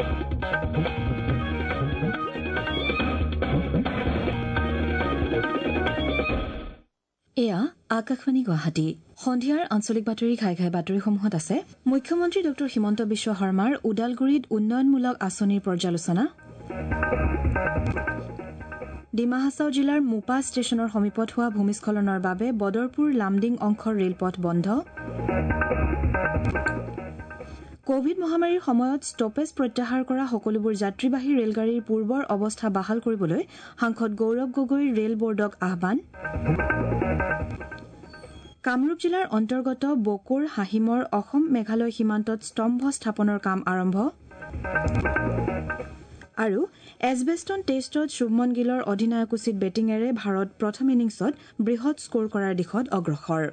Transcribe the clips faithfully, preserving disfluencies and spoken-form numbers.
এয়া আকাশবাণী গুৱাহাটী সন্ধিয়াৰ আঞ্চলিক বাতৰি ঘাই ঘাই বাতৰিসমূহত আছে মুখ্যমন্ত্ৰী ডক্টৰ হিমন্ত বিশ্ব শৰ্মাৰ ওদালগুৰিত উন্নয়নমূলক আঁচনিৰ পৰ্যালোচনা, ডিমা হাছাও জিলাৰ মোপা ষ্টেচনৰ সমীপত হোৱা ভূমিস্খলনৰ বাবে বদৰপুৰ লামডিং অংশৰ ৰেলপথ বন্ধ, কোভিড মহামাৰীৰ সময়ত ষ্টপেজ প্ৰত্যাহাৰ কৰা সকলোবোৰ যাত্ৰীবাহী ৰেলগাড়ীৰ পূৰ্বৰ অৱস্থা বাহাল কৰিবলৈ সাংসদ গৌৰৱ গগৈৰ ৰেল বৰ্ডক আহ্বান, কামৰূপ জিলাৰ অন্তৰ্গত বকুৰ হাহিমৰ অসম মেঘালয় সীমান্তত স্তম্ভ স্থাপনৰ কাম আৰম্ভ আৰু এজবেষ্টন টেষ্টত শুভমন গিলৰ অধিনায়কোচিত বেটিঙেৰে ভাৰত প্ৰথম ইনিংছত বৃহৎ স্ক'ৰ কৰাৰ দিশত অগ্ৰসৰ।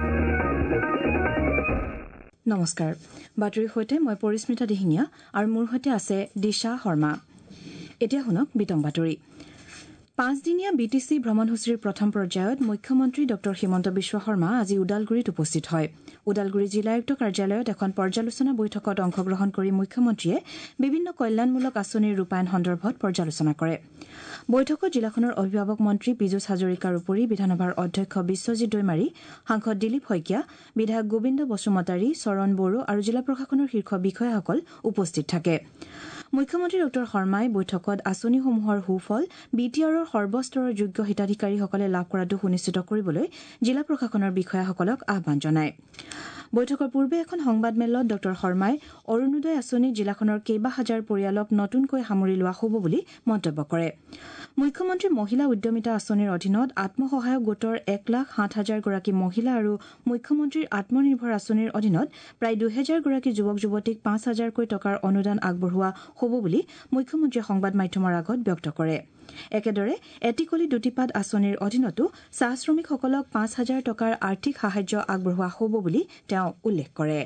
নমস্কাৰ, বাতৰিৰ সৈতে মই পৰিস্মিতা দিহিঙীয়া আৰু মোৰ সৈতে আছে দিশা শৰ্মা। এতিয়া শুনক বিতং বাতৰি। পাঁচদিনীয়া বি টি চি ভ্ৰমণসূচীৰ প্ৰথম পৰ্যায়ত মুখ্যমন্ত্ৰী ডক্টৰ হিমন্ত বিশ্ব শৰ্মা আজি ওদালগুৰিত উপস্থিত হয়। ওদালগুৰি জিলায়ুক্ত কাৰ্যালয়ত এখন পৰ্যালোচনা বৈঠকত অংশগ্ৰহণ কৰি মুখ্যমন্ত্ৰীয়ে বিভিন্ন কল্যাণমূলক আঁচনিৰ ৰূপায়ণ সন্দৰ্ভত পৰ্যালোচনা কৰে। বৈঠকত জিলাখনৰ অভিভাৱক মন্ত্ৰী পীযুষ হাজৰিকাৰ উপৰি বিধানসভাৰ অধ্যক্ষ বিশ্বজিৎ দৈমাৰী, সাংসদ দিলীপ শইকীয়া, বিধায়ক গোবিন্দ বসুমতাৰী, চৰণ বড়ো আৰু জিলা প্ৰশাসনৰ শীৰ্ষ বিষয়াসকল উপস্থিত থাকে। মুখ্যমন্ত্ৰী ডক্টৰ শৰ্মাই বৈঠকত আঁচনিসমূহৰ সুফল বি টি আৰৰ সৰ্বস্তৰৰ যোগ্য হিতাধিকাৰীসকলে লাভ কৰাটো সুনিশ্চিত কৰিবলৈ জিলা প্ৰশাসনৰ বিষয়াসকলক আহ্বান জনায়। বৈঠকৰ পূৰ্বে এখন সংবাদমেলত ডক্টৰ শৰ্মাই অৰুণোদয় আঁচনিত জিলাখনৰ কেইবা হাজাৰ পৰিয়ালক নতুনকৈ সামৰি লোৱা হ'ব বুলি মন্তব্য কৰে। মুখ্যমন্ত্ৰী মহিলা উদ্যমিতা আঁচনিৰ অধীনত আত্মসহায়ক গোটৰ এক লাখ সাত হাজাৰ গৰাকী মহিলা আৰু মুখ্যমন্ত্ৰীৰ আত্মনিৰ্ভৰ আঁচনিৰ অধীনত প্ৰায় দুহেজাৰ গৰাকী যুৱক যুৱতীক পাঁচ হাজাৰকৈ টকাৰ অনুদান আগবঢ়োৱা হ'ব বুলি মুখ্যমন্ত্ৰীয়ে সংবাদ মাধ্যমৰ আগত ব্যক্ত কৰে। একেদৰে এটিকলি দুটিপাত আঁচনিৰ অধীনতো চাহ শ্ৰমিকসকলক পাঁচ হাজাৰ টকাৰ আৰ্থিক সাহায্য আগবঢ়োৱা হ'ব বুলি তেওঁ উল্লেখ কৰে।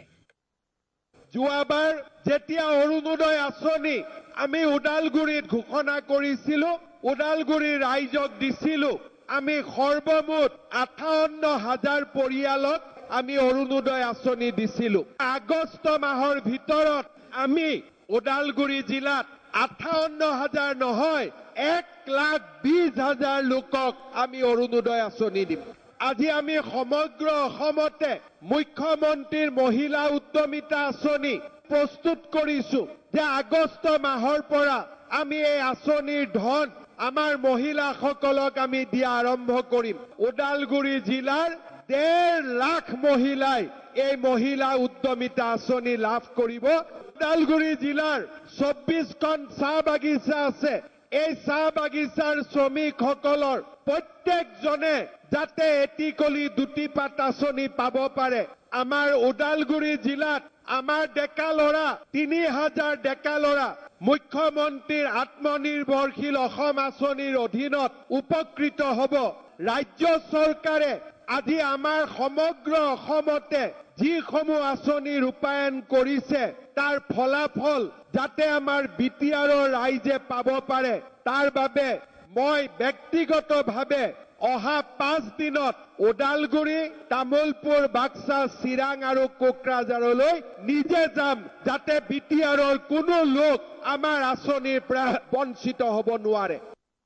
যোৱাবাৰ যেতিয়া অৰুণোদয় আঁচনি আমি ওদালগুৰিত ঘোষণা কৰিছিলো, ওদালগুৰিৰ ৰাইজক দিছিলো, আমি সৰ্বমুঠ আঠাৱন্ন হাজাৰ পৰিয়ালক আমি অৰুণোদয় আঁচনি দিছিলো। আগষ্ট মাহৰ ভিতৰত আমি ওদালগুৰি জিলাত আঠাৱন্ন হাজাৰ নহয় এক লাখ বিশ হাজাৰ লোকক আমি অৰুণোদয় আঁচনি দিম। আজি আমি সমগ্ৰ অসমতে মুখ্যমন্ত্ৰীৰ মহিলা উদ্যমিতা আঁচনি প্ৰস্তুত কৰিছো যে আগষ্ট মাহৰ পৰা আমি এই আঁচনিৰ ধন আমাৰ মহিলাসকলক আমি দিয়া আৰম্ভ কৰিম। ওদালগুৰি জিলাৰ ডেৰ লাখ মহিলাই এই মহিলা উদ্যমিতা আঁচনি লাভ কৰিব। ওদালগুৰি জিলাৰ চৌব্বিশখন চাহ বাগিচা আছে। এই চাহ বাগিচাৰ শ্ৰমিকসকলৰ প্ৰত্যেকজনে যাতে এটিকলি দুটিপাত আঁচনি পাব পাৰে। আমাৰ ওদালগুৰি জিলাত আমাৰ ডেকা ল'ৰা তিনি হাজাৰ ডেকা ল'ৰা মুখ্যমন্ত্ৰীৰ আত্মনিৰ্ভৰশীল অসম আঁচনিৰ অধীনত উপকৃত হ'ব। ৰাজ্য চৰকাৰে আজি আমাৰ সমগ্ৰ অসমতে যিসমূহ আঁচনি ৰূপায়ণ কৰিছে তাৰ ফলাফল যাতে আমাৰ বি টি আৰৰ ৰাইজে পাব পাৰে, তাৰ বাবে মই ব্যক্তিগতভাৱে অহা পাঁচ দিনত ওদালগুৰি, তামুলপুৰ, বাক্সা, চিৰাং আৰু কোকৰাঝাৰলৈ নিজে যাম, যাতে বি টি আৰৰ কোনো লোক আমাৰ আঁচনিৰ পৰা বঞ্চিত হ'ব নোৱাৰে।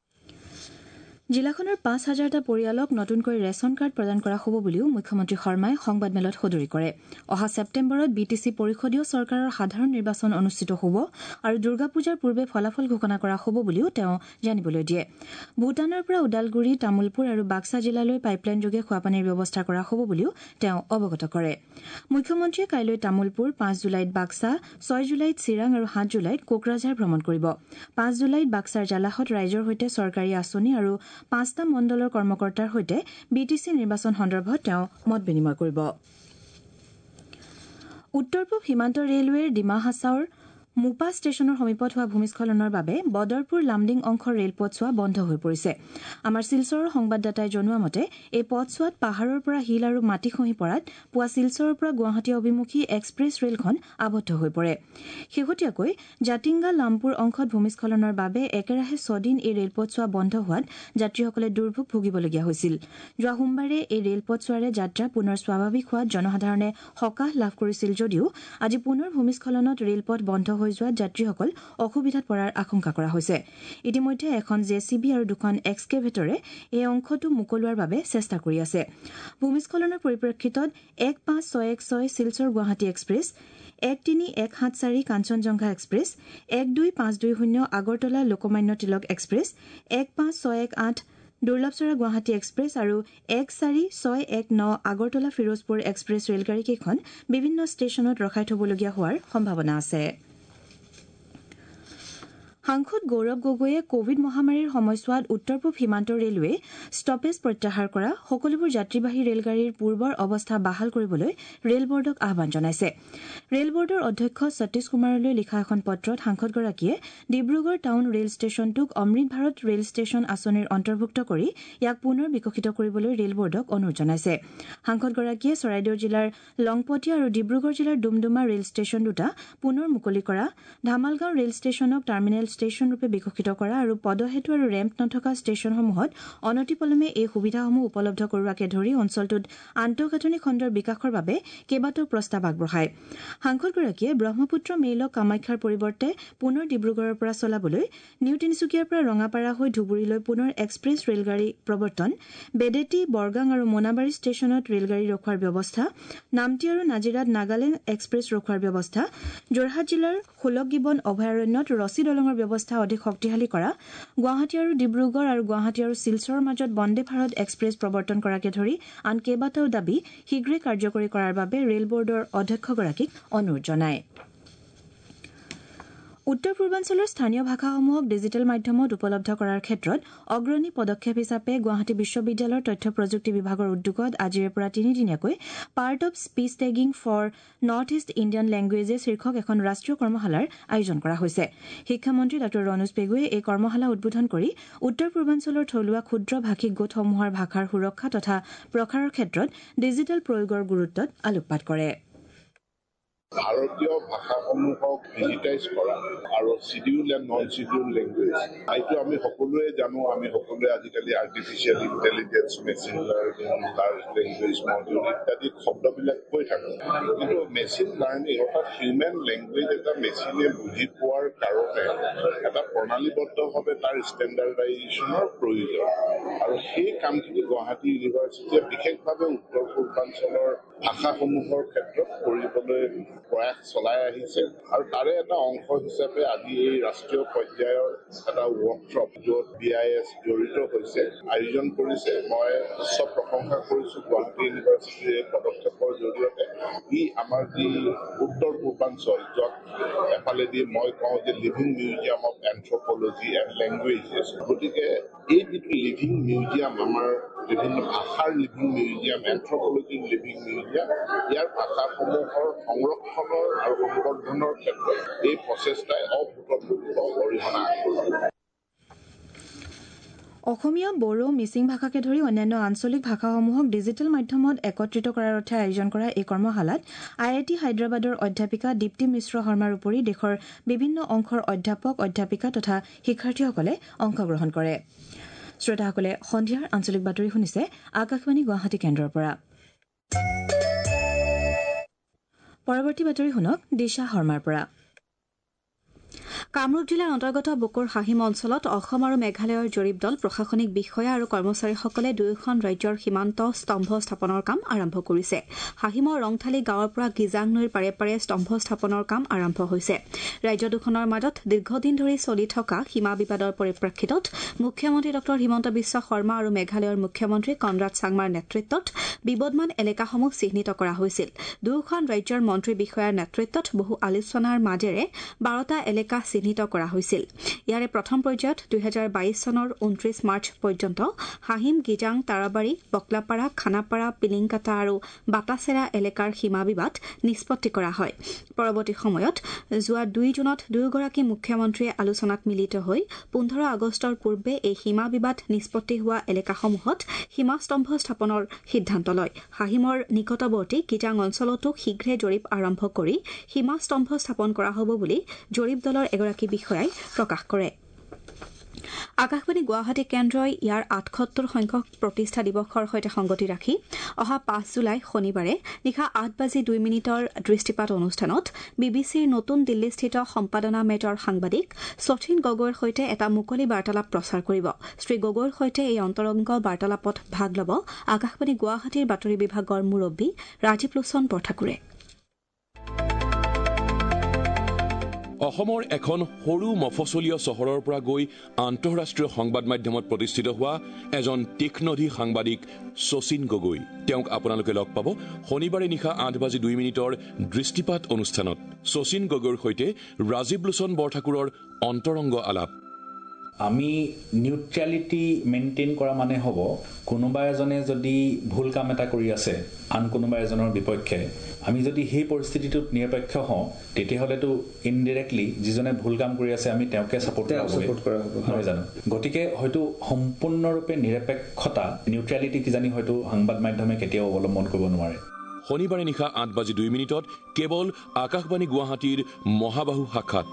জিলাখনৰ পাঁচ হাজাৰটা পৰিয়ালক নতুনকৈ ৰেচন কাৰ্ড প্ৰদান কৰা হ'ব বুলিও মুখ্যমন্ত্ৰী শৰ্মাই সংবাদমেলত সদৰি কৰে। অহা ছেপ্টেম্বৰত বি টি চি পৰিষদীয় চৰকাৰৰ সাধাৰণ নিৰ্বাচন অনুষ্ঠিত হ'ব আৰু দুৰ্গা পূজাৰ পূৰ্বে ফলাফল ঘোষণা কৰা হ'ব বুলিও তেওঁ জানিবলৈ দিয়ে। ভূটানৰ পৰা ওদালগুৰি, তামুলপুৰ আৰু বাক্সা জিলালৈ পাইপলাইনযোগে খোৱাপানীৰ ব্যৱস্থা কৰা হ'ব বুলিও তেওঁ অৱগত কৰে। মুখ্যমন্ত্ৰীয়ে কাইলৈ তামুলপুৰ, পাঁচ জুলাইত বাক্সা, ছয় জুলাইত চিৰাং আৰু সাত জুলাইত কোকৰাঝাৰ ভ্ৰমণ কৰিব। পাঁচ জুলাইত বাক্সাৰ জালাহত ৰাইজৰ সৈতে চৰকাৰী আঁচনি আৰু পাঁচটা মণ্ডলৰ কৰ্মকৰ্তাৰ সৈতে বি টি চি নিৰ্বাচন সন্দৰ্ভত তেওঁ মত বিনিময় কৰিব। উত্তৰ পূব সীমান্ত ৰেলৱেৰ ডিমা হাছাওৰ মোপা ষ্টেচনৰ সমীপত হোৱা ভূমিস্খলনৰ বাবে বদৰপুৰ লামডিং অংশৰ ৰেলপথছোৱা বন্ধ হৈ পৰিছে। আমাৰ শিলচৰৰ সংবাদদাতাই জনোৱা মতে এই পথছোৱাত পাহাৰৰ পৰা শিল আৰু মাটি খহি পৰাত পুৱা শিলচৰৰ পৰা গুৱাহাটী অভিমুখী এক্সপ্ৰেছ ৰেলখন আবদ্ধ হৈ পৰে। শেহতীয়াকৈ জাতিংগা লামপুৰ অংশত ভূমিস্খলনৰ বাবে একেৰাহে ছদিন এই ৰেলপথছোৱা বন্ধ হোৱাত যাত্ৰীসকলে দুৰ্ভোগ ভুগিবলগীয়া হৈছিল। যোৱা সোমবাৰে এই ৰেলপথছোৱাৰে যাত্ৰা পুনৰ স্বাভাৱিক হোৱাত জনসাধাৰণে সকাহ লাভ কৰিছিল যদিও আজি পুনৰ ভূমিস্খলনত ৰেলপথ বন্ধ হৈ যোৱা যাত্ৰীসকল অসুবিধাত পৰাৰ আশংকা কৰা হৈছে। ইতিমধ্যে এখন জেচিবি আৰু দুখন এক্সকেভেটৰে এই অংশটো মুকলোৱাৰ বাবে চেষ্টা কৰি আছে। ভূমিস্খলনৰ পৰিপ্ৰেক্ষিতত এক পাঁচ ছয় এক ছয় শিলচৰ গুৱাহাটী এক্সপ্ৰেছ, এক তিনি এক সাত চাৰি কাঞ্চনজংঘা এক্সপ্ৰেছ, এক দুই পাঁচ দুই শূন্য আগৰতলা লোকমান্য তিলক এক্সপ্ৰেছ, এক পাঁচ ছয় এক আঠ দুৰ্লভচৰা গুৱাহাটী এক্সপ্ৰেছ আৰু এক চাৰি ছয় এক ন আগৰতলা ফিৰোজপুৰ এক্সপ্ৰেছ ৰেলগাড়ীকেইখন বিভিন্ন ষ্টেচনত ৰখাই থবলগীয়া হোৱাৰ সম্ভাৱনা আছে। সাংসদ গৌৰৱ গগৈয়ে কোভিড মহামাৰীৰ সময়ছোৱাত উত্তৰ পূব সীমান্ত ৰেলৱে ষ্টপেজ প্ৰত্যাহাৰ কৰা সকলোবোৰ যাত্ৰীবাহী ৰেলগাড়ীৰ পূৰ্বৰ অৱস্থা বাহাল কৰিবলৈ ৰেল বৰ্ডক আহ্বান জনাইছে। ৰেল বৰ্ডৰ অধ্যক্ষ সতীশ কুমাৰলৈ লিখা এখন পত্ৰত সাংসদগৰাকীয়ে ডিব্ৰুগড় টাউন ৰেল ষ্টেচনটোক অমৃত ভাৰত ৰেল ষ্টেচন আঁচনিৰ অন্তৰ্ভুক্ত কৰি ইয়াক পুনৰ বিকশিত কৰিবলৈ ৰেল বৰ্ডক অনুৰোধ জনাইছে। সাংসদগৰাকীয়ে চৰাইদেউ জিলাৰ লংপটীয়া আৰু ডিব্ৰুগড় জিলাৰ ডুমডুমা ৰেল ষ্টেচন দুটা পুনৰ মুকলি কৰা, ধামালগাঁও ৰেল ষ্টেচনক টাৰ্মিনেল ষ্টেচন ৰূপে বিকশিত কৰা আৰু পদসেতু আৰু ৰেম্প নথকা ষ্টেচনসমূহত অনতিপলমে এই সুবিধাসমূহ উপলব্ধ কৰোৱাকে ধৰি অঞ্চলটোত আন্তঃগাঁথনি খণ্ডৰ বিকাশৰ বাবে কেইবাটাও প্ৰস্তাৱ আগবঢ়ায়। সাংসদগৰাকীয়ে ব্ৰহ্মপুত্ৰ মেইলক কামাখ্যাৰ পৰিৱৰ্তে পুনৰ ডিব্ৰুগড়ৰ পৰা চলাবলৈ, নিউ তিনিচুকীয়াৰ পৰা ৰঙাপাৰা হৈ ধুবুৰীলৈ পুনৰ এক্সপ্ৰেছ ৰেলগাড়ী প্ৰৱৰ্তন, বেডেটি, বৰগাং আৰু মোনাবাৰী ষ্টেচনত ৰেলগাড়ী ৰখোৱাৰ ব্যৱস্থা, নামটি আৰু নাজিৰাত নাগালেণ্ড এক্সপ্ৰেছ ৰখোৱাৰ ব্যৱস্থা, যোৰহাট জিলাৰ ষোলক গিবন অভয়াৰণ্যত ৰছী দলঙৰ ব্যৱস্থা অধিক শক্তিশালী কৰা, গুৱাহাটী আৰু ডিব্ৰুগড় আৰু গুৱাহাটী আৰু শিলচৰৰ মাজত বন্দে ভাৰত এক্সপ্ৰেছ প্ৰৱৰ্তন কৰাকে ধৰি আন কেইবাটাও দাবী শীঘ্ৰে কাৰ্যকৰী কৰাৰ বাবে ৰেল বৰ্ডৰ অধ্যক্ষগৰাকীক অনুৰোধ জনায়। উত্তৰ পূৰ্বাঞ্চলৰ স্থানীয় ভাষাসমূহক ডিজিটেল মাধ্যমত উপলব্ধ কৰাৰ ক্ষেত্ৰত অগ্ৰণী পদক্ষেপ হিচাপে গুৱাহাটী বিশ্ববিদ্যালয়ৰ তথ্য প্ৰযুক্তি বিভাগৰ উদ্যোগত আজিৰে পৰা তিনিদিনীয়াকৈ part of speech tagging for North East Indian languages শীৰ্ষক এখন ৰাষ্ট্ৰীয় কৰ্মশালাৰ আয়োজন কৰা হৈছে। শিক্ষামন্ত্ৰী ডাঃ ৰণোজ পেগুৱে এই কৰ্মশালা উদ্বোধন কৰি উত্তৰ পূৰ্বাঞ্চলৰ থলুৱা ক্ষুদ্ৰ ভাষিক গোটসমূহৰ ভাষাৰ সুৰক্ষা তথা প্ৰসাৰৰ ক্ষেত্ৰত ডিজিটেল প্ৰয়োগৰ গুৰুত্বত আলোকপাত কৰে। ভাৰতীয় ভাষাসমূহক ডিজিটাইজ কৰা আৰু schedule and non schedule language, এইটো আমি সকলোৱে জানো। আমি সকলোৱে আজিকালি artificial intelligence, machine learning, large language model ইত্যাদি শব্দবিলাক কৈ থাকো। কিন্তু মেচিন লাৰ্নিং অৰ্থাৎ হিউমেন লেংগুৱেজ এটা মেচিনে বুজি পোৱাৰ কাৰণে এটা প্ৰণালীবদ্ধভাৱে তাৰ ষ্টেণ্ডাৰ্ডাইজেশ্যনৰ প্ৰয়োজন, আৰু সেই কামখিনি গুৱাহাটী ইউনিভাৰ্চিটিয়ে বিশেষভাৱে উত্তৰ পূৰ্বাঞ্চলৰ ভাষাসমূহৰ ক্ষেত্ৰত কৰিবলৈ প্ৰয়াস চলাই আহিছে। আৰু তাৰে এটা অংশ হিচাপে আজি এই ৰাষ্ট্ৰীয় পৰ্যায়ৰ এটা ৱৰ্কশ্বপ, য'ত বি আই এছ জড়িত হৈছে, আয়োজন কৰিছে। মই উচ্চ প্ৰশংসা কৰিছো গুৱাহাটী ইউনিভাৰ্চিটিৰ এই পদক্ষেপৰ জৰিয়তে। ই আমাৰ যি উত্তৰ পূৰ্বাঞ্চল, য'ত এফালেদি মই কওঁ যে living museum of anthropology and languages, গতিকে এই যিটো লিভিং মিউজিয়াম, আমাৰ বিভিন্ন ভাষাৰ লিভিং মিউজিয়াম, এন্থ্ৰপলজিৰ লিভিং মিউজিয়াম, ইয়াৰ ভাষাসমূহৰ সংৰক্ষণৰ আৰু সংবৰ্ধনৰ ক্ষেত্ৰত এই প্ৰচেষ্টাই অভূতপূৰ্ব অৰিহণা আগবঢ়াব। অসমীয়া, বড়ো, মিচিং ভাষাকে ধৰি অন্যান্য আঞ্চলিক ভাষাসমূহক ডিজিটেল মাধ্যমত একত্ৰিত কৰাৰ অৰ্থে আয়োজন কৰা এই কৰ্মশালাত আই আই টি হায়দৰাবাদৰ অধ্যাপিকা দীপ্তি মিশ্ৰ শৰ্মাৰ উপৰি দেশৰ বিভিন্ন অংশৰ অধ্যাপক, অধ্যাপিকা তথা শিক্ষাৰ্থীসকলে অংশগ্ৰহণ কৰে। শ্ৰোতাসকলে সন্ধিয়াৰ আঞ্চলিক বাতৰি শুনিছে আকাশবাণী গুৱাহাটী কেন্দ্ৰৰ পৰা। পৰৱৰ্তী বাতৰি শুনক দিশা শৰ্মাৰ পৰা। কামৰূপ জিলাৰ অন্তৰ্গত বুকুৰ হাহিম অঞ্চলত অসম আৰু মেঘালয়ৰ জৰীপ দল, প্ৰশাসনিক বিষয়া আৰু কৰ্মচাৰীসকলে দুয়োখন ৰাজ্যৰ সীমান্ত স্তম্ভ স্থাপনৰ কাম আৰম্ভ কৰিছে। হাহিমৰ ৰংথালী গাঁৱৰ পৰা গিজাং নৈৰ পাৰে পাৰে স্তম্ভ স্থাপনৰ কাম আৰম্ভ হৈছে। ৰাজ্য দুখনৰ মাজত দীৰ্ঘদিন ধৰি চলি থকা সীমা বিবাদৰ পৰিপ্ৰেক্ষিতত মুখ্যমন্ত্ৰী ডঃ হিমন্ত বিশ্ব শৰ্মা আৰু মেঘালয়ৰ মুখ্যমন্ত্ৰী কনৰাড চাংমাৰ নেতৃত্বত বিবদমান এলেকাসমূহ চিহ্নিত কৰা হৈছিল। দুয়োখন ৰাজ্যৰ মন্ত্ৰী বিষয়াৰ নেতৃত্বত বহু আলোচনাৰ মাজেৰে বাৰটা এলেকা চিহ্নিত কৰা হৈছিল। ইয়াৰে প্ৰথম পৰ্যায়ত দুহেজাৰ বাইশ চনৰ ঊনত্ৰিশ মাৰ্চ পৰ্যন্ত হাহিম, গিজাং, তাৰাবাৰী, বকলাপাৰা, খানাপাৰা, পিলিংকাটা আৰু বাটাচেৰা এলেকাৰ সীমা বিবাদ নিষ্পত্তি কৰা হয়। পৰৱৰ্তী সময়ত যোৱা দুই জুনত দুয়োগৰাকী মুখ্যমন্ত্ৰীয়ে আলোচনাত মিলিত হৈ পোন্ধৰ আগষ্টৰ পূৰ্বে এই সীমা বিবাদ নিষ্পত্তি হোৱা এলেকাসমূহত সীমাস্তম্ভ স্থাপনৰ সিদ্ধান্ত লয়। হাহিমৰ নিকটৱৰ্তী গিজাং অঞ্চলতো শীঘ্ৰে জৰীপ আৰম্ভ কৰি সীমাস্তম্ভ স্থাপন কৰা হ'ব বুলি জৰীপ দলৰ এগৰাকী বিষয়াই প্ৰকাশ কৰে। আকাশবাণী গুৱাহাটী কেন্দ্ৰই ইয়াৰ আঠসত্তৰ সংখ্যক প্ৰতিষ্ঠা দিৱসৰ সৈতে সংগতি ৰাখি অহা পাঁচ জুলাই শনিবাৰে নিশা আঠ বাজি দুই মিনিটৰ দৃষ্টিপাত অনুষ্ঠানত বি বি চিৰ নতুন দিল্লীস্থিত সম্পাদনা মেজৰ সাংবাদিক শচীন গগৈৰ সৈতে এটা মুকলি বাৰ্তালাপ প্ৰচাৰ কৰিব শ্ৰী গগৈৰ সৈতে এই অন্তৰংগ বাৰ্তালাপত ভাগ ল'ব আকাশবাণী গুৱাহাটীৰ বাতৰি বিভাগৰ মুৰব্বী ৰাজীৱ লোচন বৰঠাকুৰে অসমৰ এখন সৰু মফচলীয় চহৰৰ পৰা গৈ আন্তঃৰাষ্ট্ৰীয় সংবাদ মাধ্যমত প্ৰতিষ্ঠিত হোৱা এজন তীক্ষ্ণধী সাংবাদিক শচীন গগৈ তেওঁক আপোনালোকে লগ পাব শনিবাৰে নিশা আঠ বাজি দুই মিনিটৰ দৃষ্টিপাত অনুষ্ঠানত শচীন গগৈৰ সৈতে ৰাজীৱ লোচন বৰঠাকুৰৰ অন্তৰংগ আলাপ আমি নিউট্ৰেলিটি মেইনটেইন কৰা মানে হ'ব কোনোবা এজনে যদি ভুল কাম এটা কৰি আছে আন কোনোবা এজনৰ বিপক্ষে আমি যদি সেই পৰিস্থিতিটোত নিৰপেক্ষ হওঁ তেতিয়াহ'লেতো ইনডিৰেক্টলি যিজনে ভুল কাম কৰি আছে আমি তেওঁকে ছাপোৰ্ট কৰা হ'ব নহয় জানো গতিকে হয়তো সম্পূৰ্ণৰূপে নিৰপেক্ষতা নিউট্ৰেলিটি কিজানি হয়তো সংবাদ মাধ্যমে কেতিয়াও অৱলম্বন কৰিব নোৱাৰে শনিবাৰে নিশা আঠ বাজি দুই মিনিটত কেৱল আকাশবাণী গুৱাহাটীৰ মহাবাহু শাখাত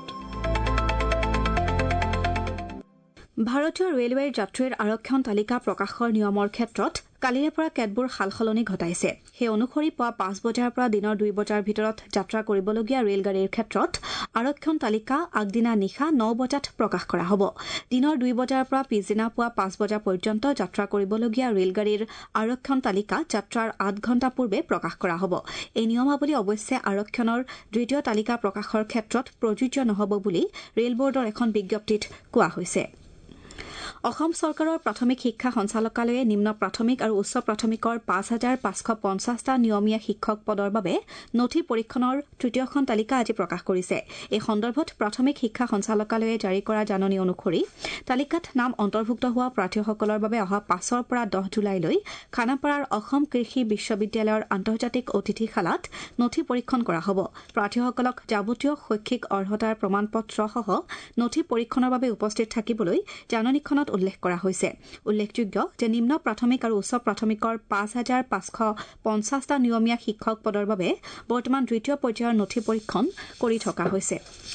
ভাৰতীয় ৰেলৱেৰ যাত্ৰীৰ আৰক্ষণ তালিকা প্ৰকাশৰ নিয়মৰ ক্ষেত্ৰত কালিৰে পৰা কেতবোৰ সালসলনি ঘটাইছে সেই অনুসৰি পুৱা পাঁচ বজাৰ পৰা দিনৰ দুই বজাৰ ভিতৰত যাত্ৰা কৰিবলগীয়া ৰেলগাড়ীৰ ক্ষেত্ৰত আৰক্ষণ তালিকা আগদিনা নিশা ন বজাত প্ৰকাশ কৰা হ'ব দিনৰ দুই বজাৰ পৰা পিছদিনা পুৱা পাঁচ বজা পৰ্যন্ত যাত্ৰা কৰিবলগীয়া ৰেলগাড়ীৰ আৰক্ষণ তালিকা যাত্ৰাৰ আঠ ঘণ্টা পূৰ্বে প্ৰকাশ কৰা হ'ব এই নিয়মাৱলী অৱশ্যে আৰক্ষণৰ দ্বিতীয় তালিকা প্ৰকাশৰ ক্ষেত্ৰত প্ৰযোজ্য নহ'ব বুলি ৰেল বৰ্ডৰ এখন বিজ্ঞপ্তিত কোৱা হৈছে অসম চৰকাৰৰ প্ৰাথমিক শিক্ষা সঞ্চালকালয়ে নিম্ন প্ৰাথমিক আৰু উচ্চ প্ৰাথমিকৰ পাঁচ হাজাৰ পাঁচশ পঞ্চাছটা নিয়মীয়া শিক্ষক পদৰ বাবে নথি পৰীক্ষণৰ তৃতীয়খন তালিকা আজি প্ৰকাশ কৰিছে এই সন্দৰ্ভত প্ৰাথমিক শিক্ষা সঞ্চালকালয়ে জাৰি কৰা জাননী অনুসৰি তালিকাত নাম অন্তৰ্ভুক্ত হোৱা প্ৰাৰ্থীসকলৰ বাবে অহা পাঁচৰ পৰা দহ জুলাইলৈ খানাপাৰাৰ অসম কৃষি বিশ্ববিদ্যালয়ৰ আন্তৰ্জাতিক অতিথিশালাত নথি পৰীক্ষণ কৰা হ'ব প্ৰাৰ্থীসকলক যাৱতীয় শৈক্ষিক অৰ্হতাৰ প্ৰমাণপত্ৰসহ নথি পৰীক্ষণৰ বাবে উপস্থিত থাকিবলৈ জাননীখনত উল্লেখ কৰা হৈছে উল্লেখযোগ্য যে নিম্ন প্ৰাথমিক আৰু উচ্চ প্ৰাথমিকৰ পাঁচ হাজাৰ পাঁচশ পঞ্চাছটা নিয়মীয়া শিক্ষক পদৰ বাবে বৰ্তমান দ্বিতীয় পৰ্যায়ৰ নথি পৰীক্ষণ কৰি থকা হৈছে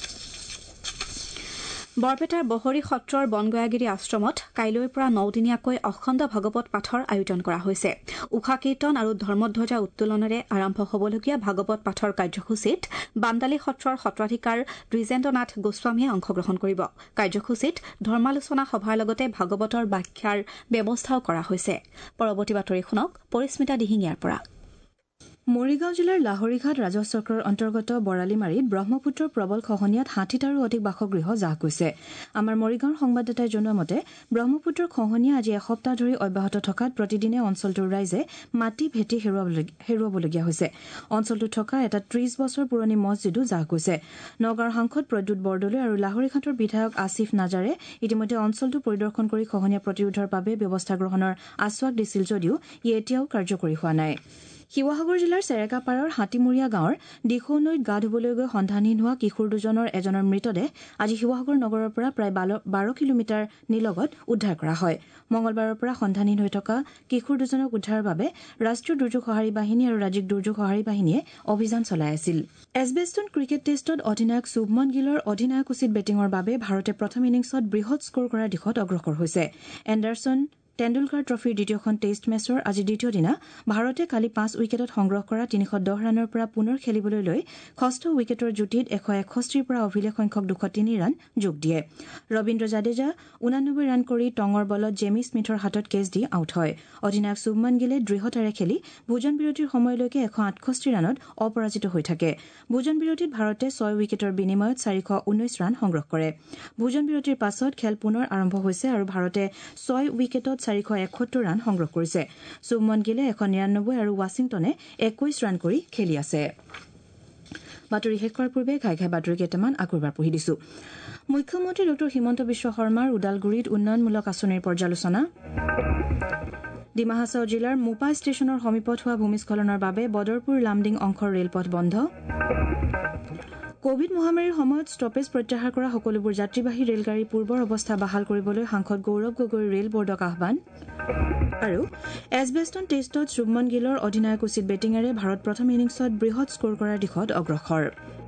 বৰপেটাৰ বহৰী সত্ৰৰ বনগয়াগিৰি আশ্ৰমত কাইলৈৰ পৰা নদিনীয়াকৈ অখণ্ড ভাগৱত পাঠৰ আয়োজন কৰা হৈছে উষা কীৰ্তন আৰু ধৰ্মধ্বজা উত্তোলনেৰে আৰম্ভ হ'বলগীয়া ভাগৱত পাঠৰ কাৰ্যসূচীত বান্দালী সত্ৰৰ সত্ৰাধিকাৰ দ্বিজেন্দ্ৰনাথ গোস্বামীয়ে অংশগ্ৰহণ কৰিব কাৰ্যসূচীত ধৰ্মালোচনা সভাৰ লগতে ভাগৱতৰ ব্যাখ্যাৰ ব্যৱস্থাও কৰা হৈছে পৰৱৰ্তী বাতৰি শুনক পৰিস্মিতা দিহিঙীয়াৰ পৰা মৰিগাঁও জিলাৰ লাহৰীঘাট ৰাজহ চক্ৰৰ অন্তৰ্গত বৰালিমাৰীত ব্ৰহ্মপুত্ৰৰ প্ৰবল খহনীয়াত ষাঠিটাৰো অধিক বাসগৃহ জাহ গৈছে আমাৰ মৰিগাঁৱৰ সংবাদদাতাই জনোৱা মতে ব্ৰহ্মপুত্ৰৰ খহনীয়া আজি এসপ্তাহ ধৰি অব্যাহত থকাত প্ৰতিদিনে অঞ্চলটোৰ ৰাইজে মাটি ভেটি হেৰুৱাবলগীয়া হৈছে অঞ্চলটোত থকা এটা ত্ৰিশ বছৰ পুৰণি মছজিদো জাহ গৈছে নগাঁৱৰ সাংসদ প্ৰদ্যুৎ বৰদলৈ আৰু লাহৰীঘাটৰ বিধায়ক আসিফ নাজাৰে ইতিমধ্যে অঞ্চলটো পৰিদৰ্শন কৰি খহনীয়া প্ৰতিৰোধৰ বাবে ব্যৱস্থা গ্ৰহণৰ আশ্বাস দিছিল যদিও ই এতিয়াও কাৰ্যকৰী হোৱা নাই শিৱসাগৰ জিলাৰ চেৰেকাপাৰৰ হাতীমূৰীয়া গাঁৱৰ দিখৌ নৈত গা ধুবলৈ গৈ সন্ধানহীন হোৱা কিশোৰ দুজনৰ এজনৰ মৃতদেহ আজি শিৱসাগৰ নগৰৰ পৰা প্ৰায় বাৰ কিলোমিটাৰ নিলগত উদ্ধাৰ কৰা হয় মঙলবাৰৰ পৰা সন্ধানহীন হৈ থকা কিশোৰ দুজনক উদ্ধাৰৰ বাবে ৰাষ্ট্ৰীয় দুৰ্যোগ সঁহাৰি বাহিনী আৰু ৰাজ্যিক দুৰ্যোগ সঁহাৰি বাহিনীয়ে অভিযান চলাই আছিল এছবেষ্টন ক্ৰিকেট টেষ্টত অধিনায়ক শুভমন গিলৰ অধিনায়ক উচিত বেটিঙৰ বাবে ভাৰতে প্ৰথম ইনিংছত বৃহৎ স্ক'ৰ কৰাৰ দিশত অগ্ৰসৰ হৈছে এণ্ডাৰছন টেণ্ডুলকাৰ ট্ৰফিৰ দ্বিতীয়খন টেষ্ট মেচৰ আজি দ্বিতীয় দিনা ভাৰতে কালি পাঁচ উইকেটত সংগ্ৰহ কৰা তিনিশ দহ ৰানৰ পৰা পুনৰ খেলিবলৈ লৈ ষষ্ঠ উইকেটৰ যুটিত এশ এষষ্ঠিৰ পৰা অভিলেখ সংখ্যক দুশ তিনি ৰান যোগ দিয়ে ৰবীন্দ্ৰ জাদেজা ঊনানব্বৈ ৰান কৰি টঙৰ বলত জেমি স্মিথৰ হাতত কেচ দি আউট হয় অধিনায়ক শুভমন গিলে দৃঢ়তাৰে খেলি ভোজন বিৰতিৰ সময়লৈকে এশ আঠষষ্ঠি ৰানত অপৰাজিত হৈ থাকে ভোজন বিৰতিত ভাৰতে ছয় উইকেটৰ বিনিময়ত চাৰিশ ঊনৈশ ৰান সংগ্ৰহ কৰে ভোজন বিৰতিৰ পাছত খেল পুনৰ আৰম্ভ হৈছে আৰু ভাৰতে ছয় উইকেটত চাৰিশ এসত্তৰ ৰান সংগ্ৰহ কৰিছে শুভমন গিলে এশ নিৰানব্বৈ আৰু ৱাশ্বিংটনে একৈশ ৰান কৰি খেলি আছে বাতৰি শেষ কৰাৰ পূৰ্বে ঘাই ঘাই বাতৰি কেইটামান আকৰবাৰ পঢ়ি দিছো মুখ্যমন্ত্ৰী ডক্টৰ হিমন্ত বিশ্ব শৰ্মাৰ ওদালগুৰিত উন্নয়নমূলক আঁচনিৰ পৰ্যালোচনা ডিমা হাছাও জিলাৰ মোপা ষ্টেচনৰ সমীপত হোৱা ভূমিস্খলনৰ বাবে বদৰপুৰ লামডিং অংশৰ ৰেলপথ বন্ধ কোভিড মহামাৰীৰ সময়ত ষ্টপেজ প্ৰত্যাহাৰ কৰা সকলোবোৰ যাত্ৰীবাহী ৰেলগাড়ীৰ পূৰ্বৰ অৱস্থা বাহাল কৰিবলৈ সাংসদ গৌৰৱ গগৈৰ ৰেল বৰ্ডক আহ্বান আৰু এছবেষ্টন টেষ্টত শুভমন গিলৰ অধিনায়ক উচিত বেটিঙেৰে ভাৰত প্ৰথম ইনিংছত বৃহৎ স্ক'ৰ কৰাৰ দিশত অগ্ৰসৰ